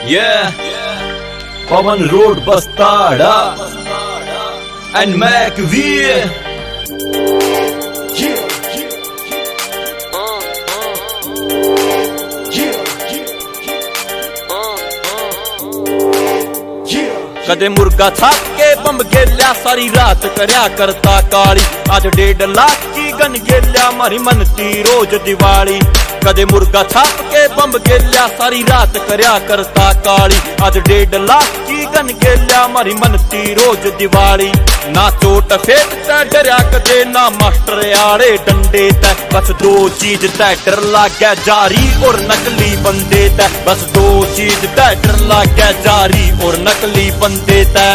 Yeah, Pawan Road Bastarda and MacV. कदे मुर्गा छाप के बम गेल्या सारी रात करया करता काली। आज 1.5 लाख की गन गेल्या मारी मनती रोज दिवाली। कदे मुर्गा छाप के बम गेल्या सारी रात करया करता काली। आज 1.5 लाख की गन गेल्या मारी मनती रोज दिवाली। ना चोट फेट तै डरया कदे ना मास्टर आले डंडे तै। बस 2 चीज तै डर लागै जारी और नकली बंदे तै। बस 2 चीज तै डर लागै जारी और नकली बंदे तै।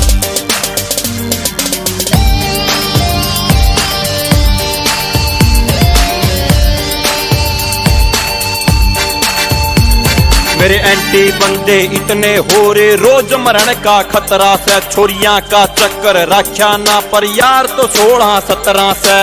मेरे एंटी बंदे इतने हो रे रोज मरण का खतरा से। छोरियां का चक्कर रखा ना पर यार तो 16-17 से।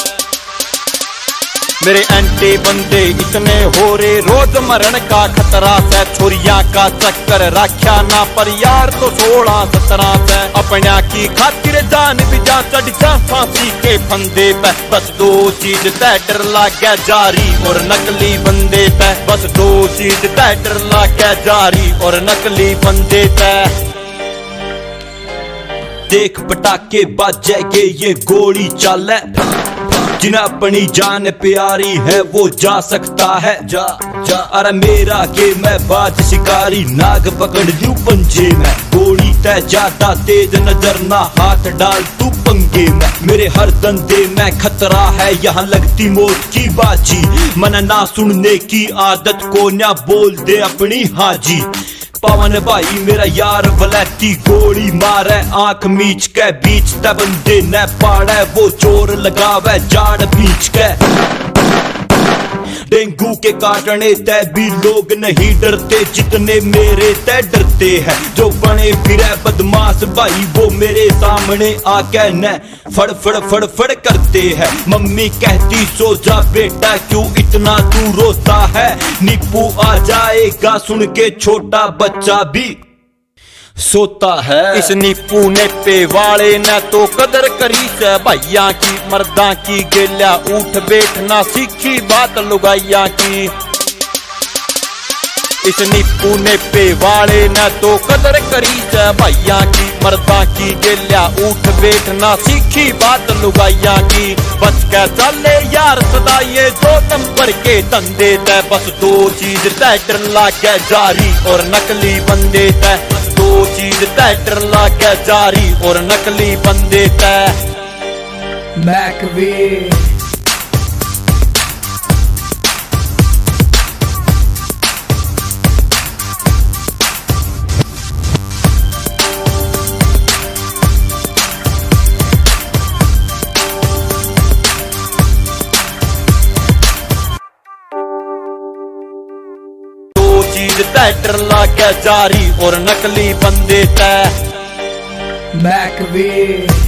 मेरे एंटी बंदे इतने हो रे रोज मरण का खतरा से। छोरियां का चक्कर रखा ना पर यार तो 16-17 से। अपना की खातिर जान भी जा चढ़ जा फांसी के फंदे पे। बस 2 चीज तै डर लागै जारी और नकली बंदे तै। बस 2 चीज तै डर लागै जारी और नकली बंदे तै। देख पटाके बाजेगे ये गोली चाले। जिन्हें अपनी जान प्यारी है वो जा सकता है। जा जा अरे मेरा के मैं बाज शिकारी नाग पकड़ लूं पंजे में। गोली तय ज्यादा तेज नजर ना हाथ डाल तू पंगे में। मेरे हर धंधे में खतरा है यहाँ लगती मौत की बाजी। मन ना सुनने की आदत को ना बोल दे अपनी हाजी। पवन भाई मेरा यार वलैती गोली मारे आंख मीच के। बीच ते बंदे न पाड़े वो चोर लगावे जाड़ बीच के। डेंगू के काटने तय भी लोग नहीं डरते जितने मेरे तय डरते हैं। जो बने फिरे बदमाश भाई वो मेरे सामने आके न फड़ फड़ फड़ फड़ करते हैं। मम्मी कहती सो जा बेटा क्यों इतना तू रोता है। निप्पू आ जाएगा सुन के छोटा बच्चा भी सोता है। इस निप्पू ने पे वाले ने तो कदर करी से भैया की। मर्दा की गेल्या उठ बैठना सीखी बात लुगाइया की। इस निप्पू ने पे वाले ने तो कदर करी से भैया की। मर्दा की गेल्या उठ बैठना सीखी बात लुगाइया की। बच के चले यार सदा ये 2 नंबर के धंधे तै। बस 2 चीज तै डर लागै जारी और नकली बंदे तै। 2 चीज तै डर लागै जारी और नकली बंदे तै। MacV तै डर लागै जारी और नकली बंदे तै। MacV